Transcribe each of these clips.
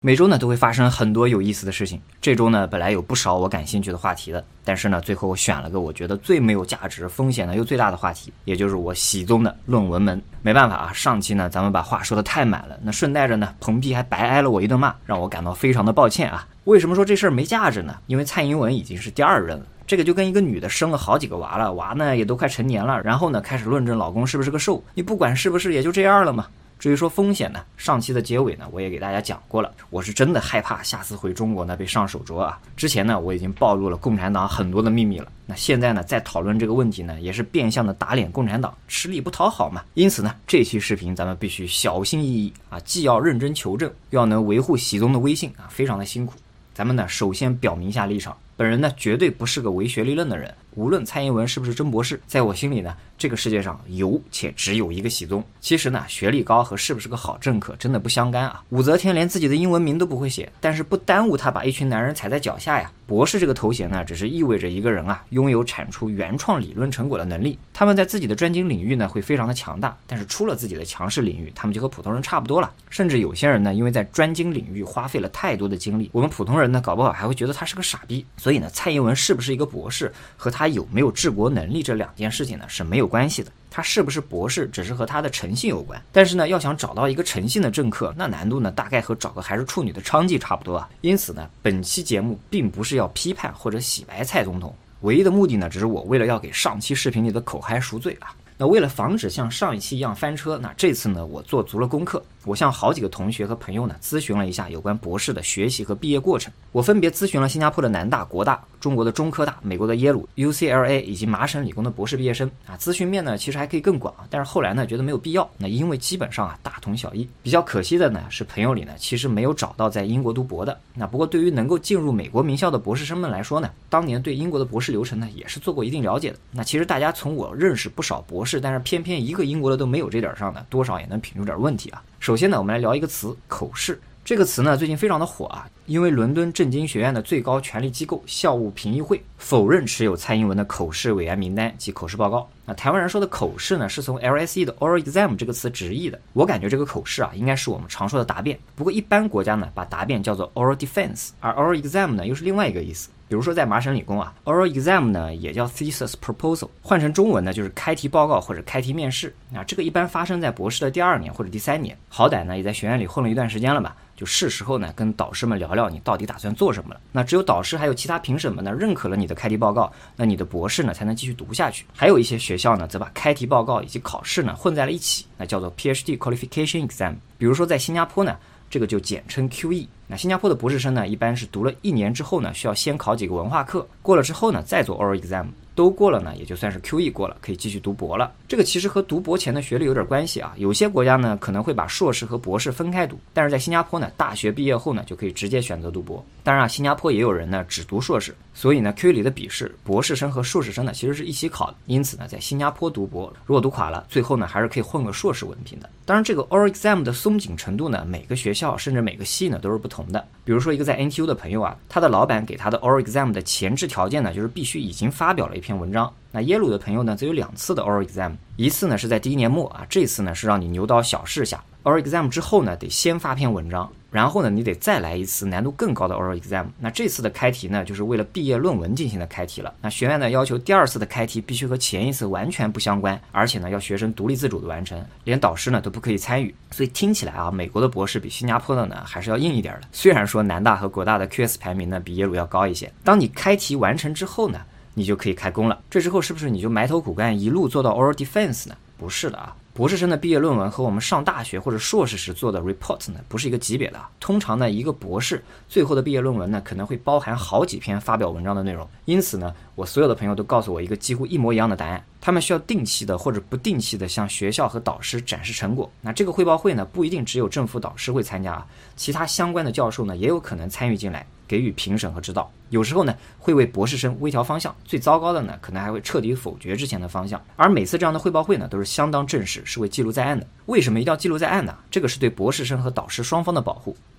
每周呢都会发生很多有意思的事情。这周呢本来有不少我感兴趣的话题的，但是呢最后我选了个我觉得最没有价值、风险呢又最大的话题，也就是我喜宗的论文门。没办法啊，上期呢咱们把话说得太满了，那顺带着呢彭碧还白挨了我一顿骂，让我感到非常的抱歉啊。为什么说这事儿没价值呢？因为蔡英文已经是第二任了。这个就跟一个女的生了好几个娃了，娃呢也都快成年了，然后呢开始论证老公是不是个兽，你不管是不是也就这样了嘛。至于说风险呢，上期的结尾呢我也给大家讲过了，我是真的害怕下次回中国呢被上手镯啊。之前呢我已经暴露了共产党很多的秘密了，那现在呢再讨论这个问题呢，也是变相的打脸共产党，吃力不讨好嘛。因此呢这期视频咱们必须小心翼翼啊，既要认真求证，又要能维护喜宗的威信啊，非常的辛苦。咱们呢首先表明一下立场，本人呢绝对不是个唯学历论的人，无论蔡英文是不是真博士，在我心里呢这个世界上有且只有一个喜宗。其实呢学历高和是不是个好政客真的不相干啊。武则天连自己的英文名都不会写，但是不耽误他把一群男人踩在脚下呀。博士这个头衔呢只是意味着一个人啊拥有产出原创理论成果的能力，他们在自己的专精领域呢会非常的强大，但是出了自己的强势领域，他们就和普通人差不多了。甚至有些人呢因为在专精领域花费了太多的精力，我们普通人呢搞不好还会觉得他是个傻逼。所以呢蔡英文是不是一个博士和他有没有治国能力这两件事情呢是没有关系的，他是不是博士只是和他的诚信有关。但是呢要想找到一个诚信的政客，那难度呢大概和找个还是处女的娼妓差不多啊。因此呢本期节目并不是要批判或者洗白蔡总统，唯一的目的呢只是我为了要给上期视频里的口嗨赎罪啊。那为了防止像上一期一样翻车，那这次呢我做足了功课，我向好几个同学和朋友呢咨询了一下有关博士的学习和毕业过程。我分别咨询了新加坡的南大、国大、中国的中科大、美国的耶鲁、UCLA 以及麻省理工的博士毕业生啊。咨询面呢其实还可以更广，但是后来呢觉得没有必要，那因为基本上啊大同小异。比较可惜的呢是朋友里呢其实没有找到在英国读博的。那不过对于能够进入美国名校的博士生们来说呢，当年对英国的博士流程呢也是做过一定了解的。那其实大家从我认识不少博士，但是偏偏一个英国的都没有这点上呢，多少也能品出点问题啊。首先呢我们来聊一个词，口试。这个词呢最近非常的火啊，因为伦敦政经学院的最高权力机构校务评议会否认持有蔡英文的口试委员名单及口试报告。那台湾人说的口试呢是从 LSE 的 oral exam 这个词直译的，我感觉这个口试啊应该是我们常说的答辩，不过一般国家呢把答辩叫做 oral defense， 而 oral exam 呢又是另外一个意思。比如说在麻省理工啊 oral exam 呢也叫 thesis proposal， 换成中文呢就是开题报告或者开题面试。那这个一般发生在博士的第2年或者第3年，好歹呢也在学院里混了一段时间了吧，就是时候呢跟导师们聊聊你到底打算做什么了。那只有导师还有其他评审们呢认可了你的开题报告，那你的博士呢才能继续读下去。还有一些学校呢则把开题报告以及考试呢混在了一起，那叫做 PhD qualification exam。 比如说在新加坡呢这个就简称 QE。 那新加坡的博士生呢一般是读了1年之后呢需要先考几个文化课，过了之后呢再做 oral exam， 都过了呢也就算是 QE 过了，可以继续读博了。这个其实和读博前的学历有点关系啊，有些国家呢可能会把硕士和博士分开读，但是在新加坡呢大学毕业后呢就可以直接选择读博。当然啊新加坡也有人呢只读硕士，所以呢 QE 里的笔试博士生和硕士生呢其实是一起考的，因此呢在新加坡读博如果读垮了，最后呢还是可以混个硕士文凭的。当然这个 oral exam 的松紧程度呢每个学校甚至每个系呢都是不同的。比如说一个在 NTU 的朋友啊，他的老板给他的 oral exam 的前置条件呢就是必须已经发表了一篇文章。那耶鲁的朋友呢则有2次的 oral exam， 一次呢是在第1年末啊，这次呢是让你牛刀小试下。oral exam 之后呢得先发篇文章，然后呢你得再来一次难度更高的 oral exam。 那这次的开题呢就是为了毕业论文进行的开题了。那学院呢要求第2次的开题必须和前一次完全不相关，而且呢要学生独立自主的完成，连导师呢都不可以参与。所以听起来啊美国的博士比新加坡的呢还是要硬一点的。虽然说南大和国大的 QS 排名呢比耶鲁要高一些，当你开题完成之后呢你就可以开工了。这之后是不是你就埋头苦干一路做到 oral defense 呢？不是的啊，博士生的毕业论文和我们上大学或者硕士时做的 report 呢不是一个级别的。通常呢一个博士最后的毕业论文呢可能会包含好几篇发表文章的内容，因此呢我所有的朋友都告诉我一个几乎一模一样的答案，他们需要定期的或者不定期的向学校和导师展示成果。那这个汇报会呢不一定只有政府导师会参加啊，其他相关的教授呢也有可能参与进来给予评审和指导，有时候呢会为博士生微调方向，最糟糕的呢可能还会彻底否决之前的方向。而每次这样的汇报会呢都是相当正式，是会记录在案的。为什么一定要记录在案呢？这个是对博士生和导师双方的保护。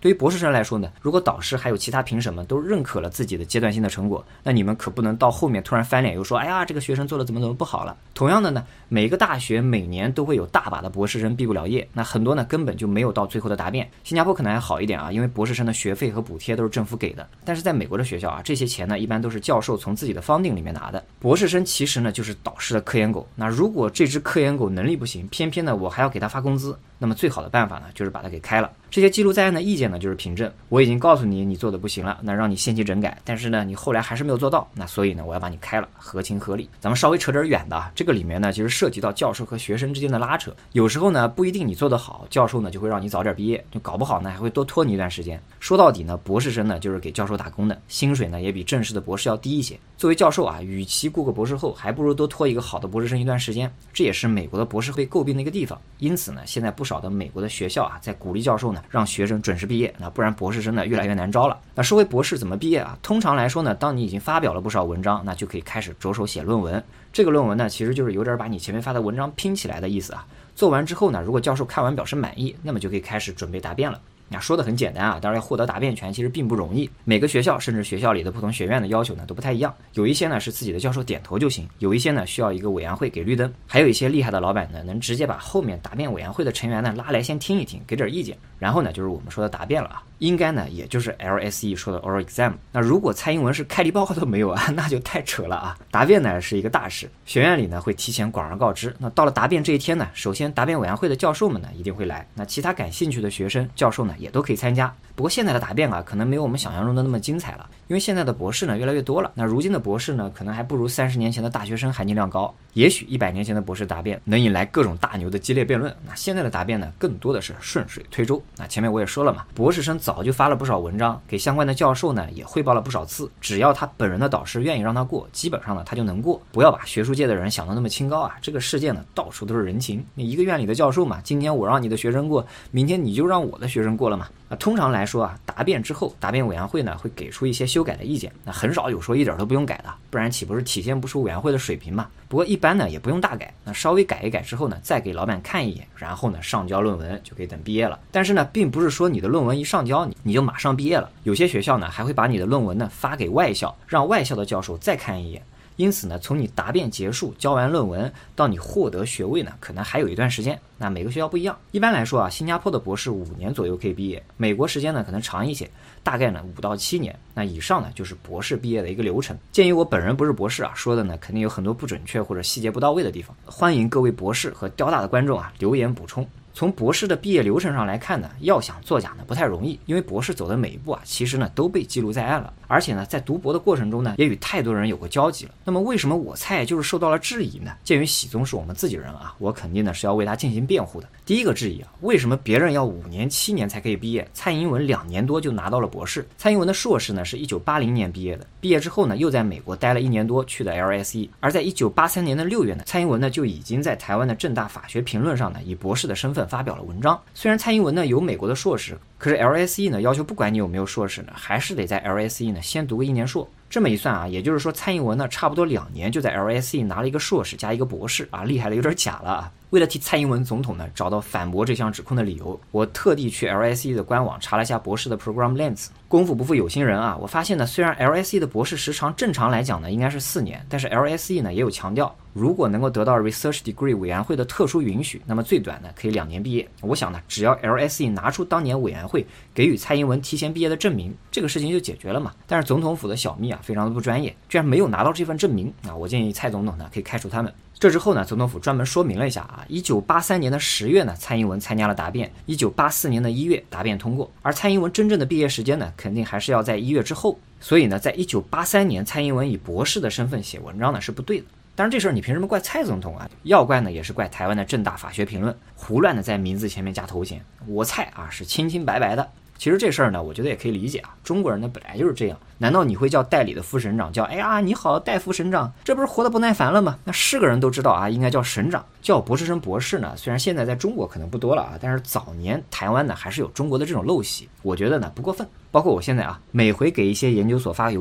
对于博士生来说呢，如果导师还有其他评审们都认可了自己的阶段性的成果，那你们可不能到后面突然翻脸又说，哎呀，这个学生做的怎么不好了。同样的呢，每个大学每年都会有大把的博士生毕不了业，那很多呢根本就没有到最后的答辩。新加坡可能还好一点啊，因为博士生的学费和补贴都是政府给的，但是在美国的学校啊，这些钱呢一般都是教授从自己的方定里面拿的。博士生其实呢就是导师的科研狗，那如果这只科研狗能力不行，偏偏呢我还要给他发工资，那么最好的办法呢就是把他给开了。这些记录在案的意见呢就是凭证，我已经告诉你你做的不行了，那让你限期整改，但是呢你后来还是没有做到，那所以呢我要把你开了，合情合理。咱们稍微扯点远的啊，这个里面呢其实涉及到教授和学生之间的拉扯，有时候呢不一定你做得好，教授呢就会让你早点毕业，就搞不好呢还会多拖你一段时间。说到底呢，博士生呢就是给教授打工的，薪水呢也比正式的博士要低一些。作为教授啊，与其过个博士后，还不如多拖一个好的博士生一段时间，这也是美国的博士被诟病的一个地方。因此呢，现在不少的美国的学校啊，在鼓励教授呢让学生准时毕业，那不然博士生呢越来越难招了。那说回博士怎么毕业啊？通常来说呢，当你已经发表了不少文章，那就可以开始着手写论文。这个论文呢，其实就是有点把你前面发的文章拼起来的意思啊。做完之后呢，如果教授看完表示满意，那么就可以开始准备答辩了。那说的很简单啊，当然要获得答辩权其实并不容易。每个学校甚至学校里的不同学院的要求呢都不太一样，有一些呢是自己的教授点头就行，有一些呢需要一个委员会给绿灯，还有一些厉害的老板呢能直接把后面答辩委员会的成员呢拉来先听一听，给点意见，然后呢就是我们说的答辩了啊。应该呢也就是 LSE 说的 oral exam。 那如果蔡英文是开例报告都没有啊，那就太扯了啊。答辩呢是一个大事，学院里呢会提前广而告之。那到了答辩这一天呢，首先答辩委员会的教授们呢一定会来，那其他感兴趣的学生教授呢也都可以参加。不过现在的答辩啊可能没有我们想象中的那么精彩了，因为现在的博士呢越来越多了，那如今的博士呢可能还不如30年前的大学生含金量高。也许100年前的博士答辩能引来各种大牛的激烈辩论，那现在的答辩呢更多的是顺水推舟。那前面我也说了嘛，博士生早就发了不少文章，给相关的教授呢也汇报了不少次，只要他本人的导师愿意让他过，基本上呢他就能过。不要把学术界的人想得那么清高啊，这个世界呢到处都是人情，你一个院里的教授嘛，今天我让你的学生过，明天你就让我的学生过了嘛。通常来说啊，答辩之后，答辩委员会呢会给出一些修改的意见，那很少有说一点都不用改的，不然岂不是体现不出委员会的水平嘛？不过一般呢也不用大改，那稍微改一改之后呢，再给老板看一眼，然后呢上交论文就可以等毕业了。但是呢，并不是说你的论文一上交你就马上毕业了，有些学校呢还会把你的论文呢发给外校，让外校的教授再看一眼。因此呢，从你答辩结束交完论文到你获得学位呢，可能还有一段时间。那每个学校不一样，一般来说啊，新加坡的博士5年左右可以毕业，美国时间呢可能长一些，大概呢5到7年。那以上呢就是博士毕业的一个流程。鉴于我本人不是博士啊，说的呢肯定有很多不准确或者细节不到位的地方，欢迎各位博士和雕大的观众啊留言补充。从博士的毕业流程上来看呢，要想作假呢不太容易，因为博士走的每一步啊，其实呢都被记录在案了，而且呢在读博的过程中呢，也与太多人有过交集了。那么为什么我蔡就是受到了质疑呢？鉴于喜宗是我们自己人啊，我肯定呢是要为他进行辩护的。第一个质疑啊，为什么别人要5年7年才可以毕业，蔡英文2年多就拿到了博士？蔡英文的硕士呢是1980年毕业的，毕业之后呢又在美国待了1年多，去的 LSE。而在1983年的6月呢，蔡英文呢就已经在台湾的政大法学评论上呢以博士的身份发表了文章。虽然蔡英文呢有美国的硕士，可是 LSE 呢要求不管你有没有硕士呢，还是得在 LSE 呢先读个1年硕。这么一算啊，也就是说蔡英文呢差不多2年就在 LSE 拿了一个硕士加一个博士啊，厉害的有点假了啊。为了替蔡英文总统呢找到反驳这项指控的理由，我特地去 LSE 的官网查了一下博士的 program length。功夫不负有心人啊，我发现呢，虽然 LSE 的博士时长正常来讲呢应该是4年，但是 LSE 呢也有强调，如果能够得到 research degree 委员会的特殊允许，那么最短呢可以2年毕业。我想呢，只要 LSE 拿出当年委员会给予蔡英文提前毕业的证明，这个事情就解决了嘛。但是总统府的小秘啊非常的不专业，居然没有拿到这份证明啊！我建议蔡总统呢可以开除他们。这之后呢，总统府专门说明了一下啊，1983年的10月呢，蔡英文参加了答辩，1984年的1月答辩通过，而蔡英文真正的毕业时间呢，肯定还是要在1月之后。所以呢，在1983年，蔡英文以博士的身份写文章呢是不对的。当然这事儿你凭什么怪蔡总统啊？要怪呢也是怪台湾的政大法学评论，胡乱的在名字前面加头衔，我蔡啊是清清白白的。其实这事儿呢，我觉得也可以理解啊，中国人呢本来就是这样。难道你会叫代理的副省长叫哎呀你好代副省长，这不是活得不耐烦了吗？那是个人都知道啊，应该叫省长。叫博士生博士呢，虽然现在在中国可能不多了啊，但是早年台湾呢还是有中国的这种陋习，我觉得呢不过分。包括我现在啊，每回给一些研究所发邮件，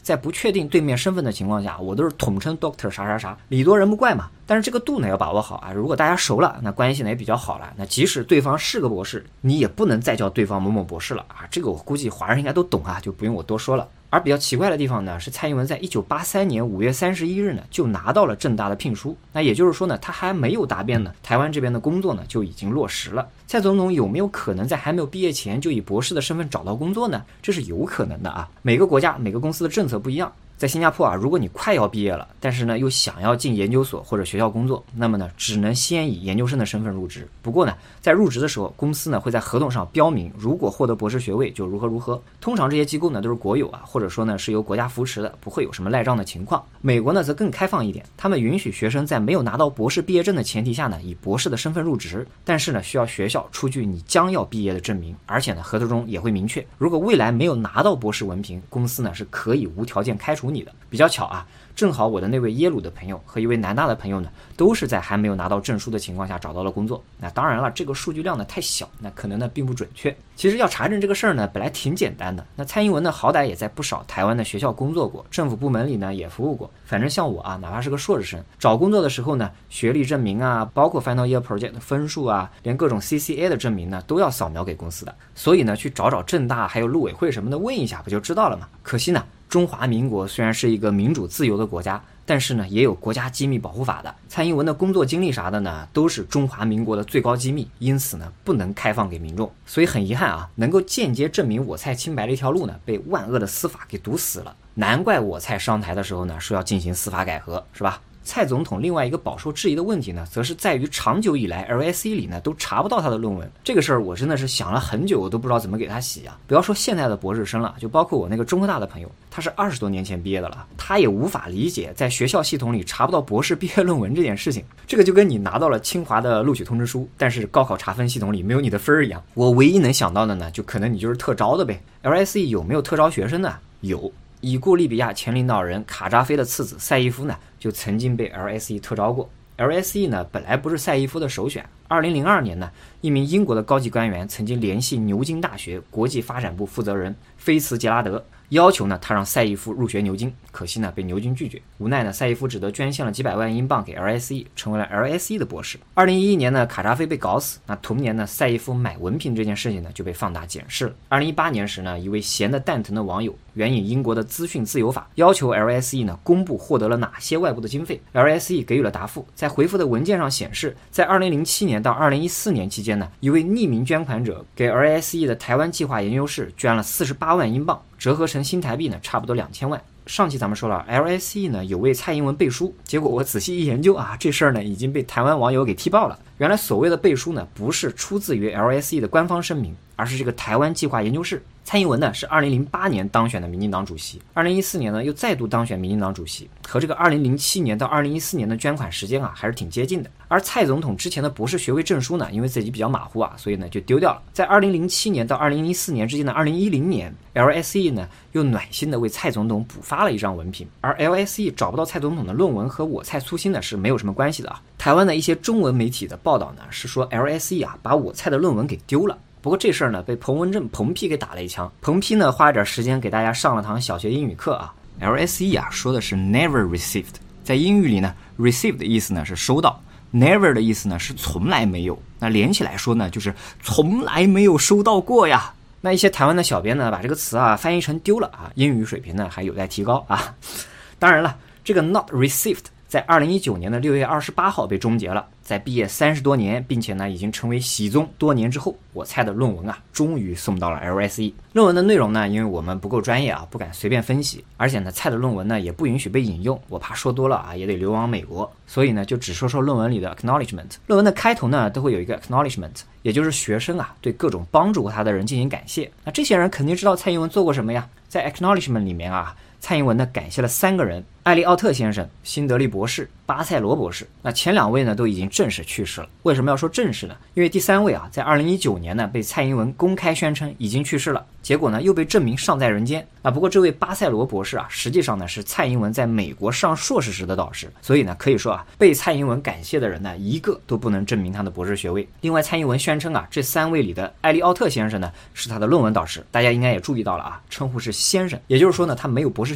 在不确定对面身份的情况下，我都是统称 Doctor 啥啥啥，礼多人不怪嘛。但是这个度呢要把握好啊，如果大家熟了，那关系呢也比较好了，那即使对方是个博士，你也不能再叫对方某某博士了啊，这个我估计华人应该都懂啊，就不用我多说了。而比较奇怪的地方呢，是蔡英文在1983年5月31日呢就拿到了政大的聘书，那也就是说呢，他还没有答辩呢，台湾这边的工作呢就已经落实了。蔡总统有没有可能在还没有毕业前就以博士的身份找到工作呢？这是有可能的啊，每个国家每个公司的政策不一样。在新加坡啊，如果你快要毕业了，但是呢又想要进研究所或者学校工作，那么呢只能先以研究生的身份入职。不过呢，在入职的时候，公司呢会在合同上标明，如果获得博士学位就如何如何。通常这些机构呢都是国有啊，或者说呢是由国家扶持的，不会有什么赖账的情况。美国呢则更开放一点，他们允许学生在没有拿到博士毕业证的前提下呢，以博士的身份入职，但是呢需要学校出具你将要毕业的证明，而且呢合同中也会明确，如果未来没有拿到博士文凭，公司呢是可以无条件开除你的。比较巧啊，正好我的那位耶鲁的朋友和一位南大的朋友呢，都是在还没有拿到证书的情况下找到了工作。那当然了，这个数据量呢太小，那可能呢并不准确。其实要查证这个事儿呢，本来挺简单的。那蔡英文呢，好歹也在不少台湾的学校工作过，政府部门里呢也服务过。反正像我啊，哪怕是个硕士生，找工作的时候呢，学历证明啊，包括 Final Year Project 的分数啊，连各种 CCA 的证明呢，都要扫描给公司的。所以呢，去找政大还有陆委会什么的问一下，不就知道了吗？可惜呢，中华民国虽然是一个民主自由的国家，但是呢也有国家机密保护法的。蔡英文的工作经历啥的呢，都是中华民国的最高机密，因此呢不能开放给民众。所以很遗憾啊，能够间接证明我蔡清白的一条路呢，被万恶的司法给堵死了。难怪我蔡上台的时候呢，说要进行司法改革，是吧？蔡总统另外一个饱受质疑的问题呢，则是在于长久以来 LSE 里呢都查不到他的论文。这个事儿我真的是想了很久，我都不知道怎么给他洗啊。不要说现在的博士生了，就包括我那个中科大的朋友，他是20多年前毕业的了，他也无法理解在学校系统里查不到博士毕业论文这件事情。这个就跟你拿到了清华的录取通知书，但是高考查分系统里没有你的分儿一样。我唯一能想到的呢，就可能你就是特招的呗。LSE 有没有特招学生呢？有。已故利比亚前领导人卡扎菲的次子赛义夫呢，就曾经被 LSE 特招过。LSE 呢，本来不是赛义夫的首选。2002年呢，一名英国的高级官员曾经联系牛津大学国际发展部负责人菲茨杰拉德，要求呢他让赛义夫入学牛津，可惜呢被牛津拒绝。无奈呢，赛义夫只得捐献了几百万英镑给 LSE， 成为了 LSE 的博士。2011年呢，卡扎菲被搞死，那同年呢，赛义夫买文凭这件事情呢就被放大检视了。2018年时呢，一位闲得蛋疼的网友援引英国的资讯自由法，要求 LSE 呢公布获得了哪些外部的经费。LSE 给予了答复，在回复的文件上显示，在2007年到2014年期间呢，一位匿名捐款者给 LSE 的台湾计划研究室捐了48万英镑，折合成新台币呢差不多2000万。上期咱们说了 LSE 呢有为蔡英文背书，结果我仔细一研究啊，这事儿呢已经被台湾网友给踢爆了。原来所谓的背书呢，不是出自于 LSE 的官方声明，而是这个台湾计划研究室。蔡英文呢是2008年当选的民进党主席，2014年呢又再度当选民进党主席，和这个2007年到2014年的捐款时间啊还是挺接近的。而蔡总统之前的博士学位证书呢，因为自己比较马虎啊，所以呢就丢掉了。在2007年到2014年之间的2010年 ，LSE 呢又暖心的为蔡总统补发了一张文凭。而 LSE 找不到蔡总统的论文和我蔡粗心呢是没有什么关系的啊。台湾的一些中文媒体的报道呢是说 LSE 啊把我蔡的论文给丢了。不过这事儿呢被彭文正彭批给打了一枪。彭批呢花了点时间给大家上了堂小学英语课啊。LSE 啊说的是 never received， 在英语里呢 receive 的意思呢是收到， never 的意思呢是从来没有，那连起来说呢就是从来没有收到过呀。那一些台湾的小编呢把这个词啊翻译成丢了啊，英语水平呢还有待提高啊。当然了，这个 not received在2019年的6月28号被终结了。在毕业30多年，并且呢已经成为喜宗多年之后，我蔡的论文啊终于送到了 LSE。 论文的内容呢，因为我们不够专业啊，不敢随便分析，而且呢蔡的论文呢也不允许被引用，我怕说多了啊也得流亡美国，所以呢就只说论文里的 acknowledgement。 论文的开头呢都会有一个 acknowledgement， 也就是学生啊对各种帮助过他的人进行感谢。那这些人肯定知道蔡英文做过什么呀。在 acknowledgement 里面啊，蔡英文呢感谢了3个人，艾利奥特先生、辛德利博士、巴塞罗博士。那前2位呢都已经正式去世了。为什么要说正式呢？因为第3位啊在2019年呢被蔡英文公开宣称已经去世了，结果呢又被证明尚在人间啊。不过这位巴塞罗博士啊实际上呢是蔡英文在美国上硕士时的导师，所以呢可以说啊被蔡英文感谢的人呢一个都不能证明他的博士学位。另外蔡英文宣称啊这3位里的艾利奥特先生呢是他的论文导师，大家应该也注意到了啊，称呼是先生，也就是说呢他没有博士学位。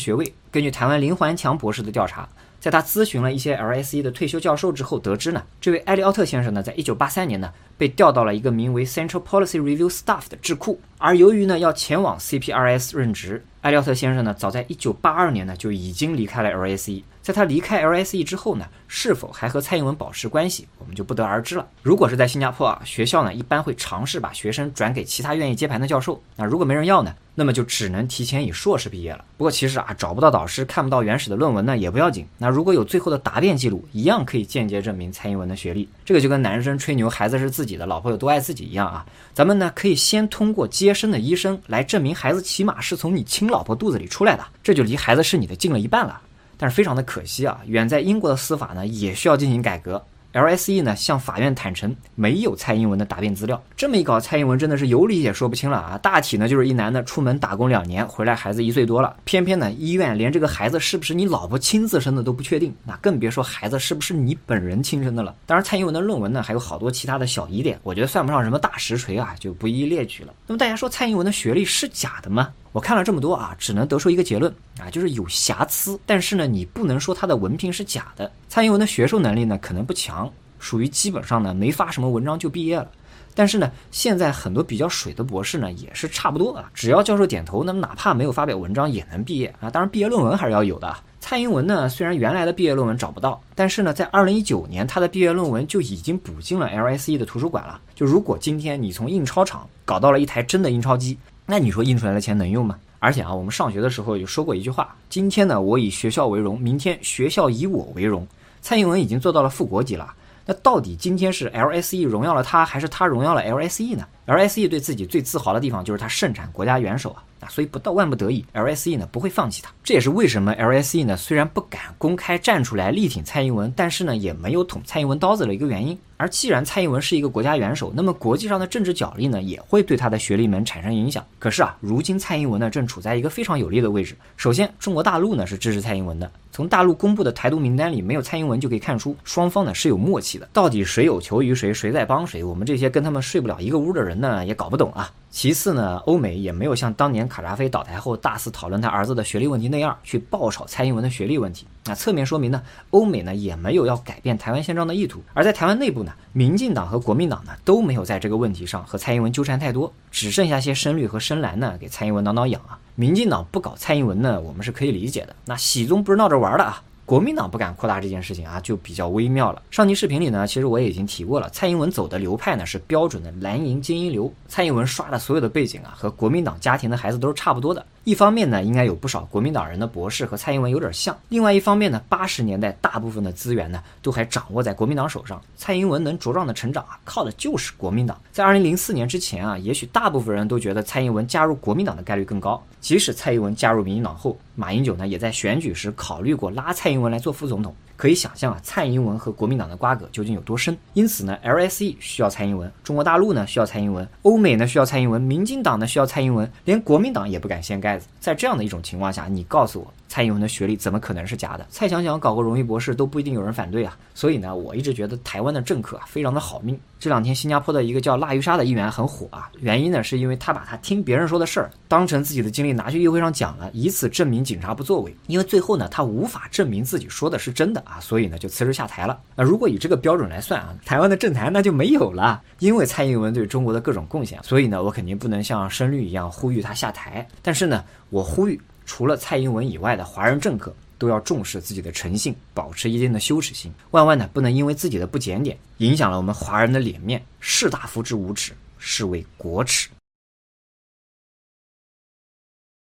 根据台湾林环强博士的调查，在他咨询了一些 LSE 的退休教授之后得知呢，这位埃利奥特先生呢，在1983年呢被调到了一个名为 Central Policy Review Staff 的智库，而由于呢要前往 CPRS 任职，埃利奥特先生呢早在1982年呢就已经离开了 LSE。在他离开 LSE 之后呢，是否还和蔡英文保持关系，我们就不得而知了。如果是在新加坡啊，学校呢一般会尝试把学生转给其他愿意接盘的教授，那如果没人要呢，那么就只能提前以硕士毕业了。不过其实啊，找不到导师，看不到原始的论文呢也不要紧，那如果有最后的答辩记录，一样可以间接证明蔡英文的学历。这个就跟男生吹牛孩子是自己的，老婆有多爱自己一样啊。咱们呢可以先通过接生的医生来证明孩子起码是从你亲老婆肚子里出来的，这就离孩子是你的近了一半了。但是非常的可惜啊，远在英国的司法呢也需要进行改革。LSE 呢向法院坦诚没有蔡英文的答辩资料，这么一搞，蔡英文真的是有理也说不清了啊！大体呢就是一男的出门打工2年，回来孩子1岁多了，偏偏呢医院连这个孩子是不是你老婆亲自生的都不确定，那更别说孩子是不是你本人亲生的了。当然蔡英文的论文呢还有好多其他的小疑点，我觉得算不上什么大实锤啊，就不一一列举了。那么大家说蔡英文的学历是假的吗？我看了这么多啊，只能得出一个结论啊，就是有瑕疵，但是呢你不能说他的文凭是假的。蔡英文的学术能力呢可能不强，属于基本上呢没发什么文章就毕业了。但是呢现在很多比较水的博士呢也是差不多啊，只要教授点头，那么哪怕没有发表文章也能毕业啊。当然毕业论文还是要有的。蔡英文呢虽然原来的毕业论文找不到，但是呢在2019年他的毕业论文就已经补进了 LSE 的图书馆了。就如果今天你从印钞厂搞到了一台真的印钞机，那你说印出来的钱能用吗？而且啊，我们上学的时候有说过一句话，今天呢我以学校为荣，明天学校以我为荣。蔡英文已经做到了副国级了，那到底今天是 LSE 荣耀了他，还是他荣耀了 LSE 呢？ LSE 对自己最自豪的地方就是他盛产国家元首啊，所以不到万不得已 LSE 呢不会放弃他。这也是为什么 LSE 呢虽然不敢公开站出来力挺蔡英文，但是呢也没有捅蔡英文刀子的一个原因。而既然蔡英文是一个国家元首，那么国际上的政治角力呢也会对他的学历们产生影响。可是啊，如今蔡英文呢正处在一个非常有利的位置。首先中国大陆呢是支持蔡英文的，从大陆公布的台独名单里没有蔡英文就可以看出双方呢是有默契的，到底谁有求于谁，谁在帮谁，我们这些跟他们睡不了一个屋的人呢也搞不懂啊。其次呢，欧美也没有像当年卡扎菲倒台后大肆讨论他儿子的学历问题那样去爆炒蔡英文的学历问题。那侧面说明呢，欧美呢也没有要改变台湾宪章的意图。而在台湾内部呢，民进党和国民党呢都没有在这个问题上和蔡英文纠缠太多，只剩下些深绿和深蓝呢给蔡英文挠挠痒啊。民进党不搞蔡英文呢，我们是可以理解的，那喜宗不是闹着玩的啊。国民党不敢扩大这件事情啊，就比较微妙了。上期视频里呢，其实我也已经提过了，蔡英文走的流派呢是标准的蓝营精英流。蔡英文刷的所有的背景啊，和国民党家庭的孩子都是差不多的。一方面呢，应该有不少国民党人的博士和蔡英文有点像；另外一方面呢，80年代大部分的资源呢都还掌握在国民党手上。蔡英文能茁壮的成长啊，靠的就是国民党。在2004年之前啊，也许大部分人都觉得蔡英文加入国民党的概率更高。即使蔡英文加入民进党后，马英九呢也在选举时考虑过拉蔡英文来做副总统。可以想象啊，蔡英文和国民党的瓜葛究竟有多深。因此呢 LSE 需要蔡英文，中国大陆呢需要蔡英文，欧美呢需要蔡英文，民进党呢需要蔡英文，连国民党也不敢掀盖子。在这样的一种情况下，你告诉我蔡英文的学历怎么可能是假的？蔡想想搞个荣誉博士都不一定有人反对啊。所以呢，我一直觉得台湾的政客啊非常的好命。这两天新加坡的一个叫辣鱼沙的议员很火啊，原因呢是因为他把他听别人说的事儿当成自己的经历拿去议会上讲了，以此证明警察不作为。因为最后呢他无法证明自己说的是真的啊，所以呢就辞职下台了。如果以这个标准来算啊，台湾的政坛那就没有了。因为蔡英文对中国的各种贡献，所以呢我肯定不能像深绿一样呼吁他下台。但是呢我呼吁除了蔡英文以外的华人政客都要重视自己的诚信，保持一定的羞耻心，万万呢不能因为自己的不检点影响了我们华人的脸面。士大夫之无耻，是为国耻。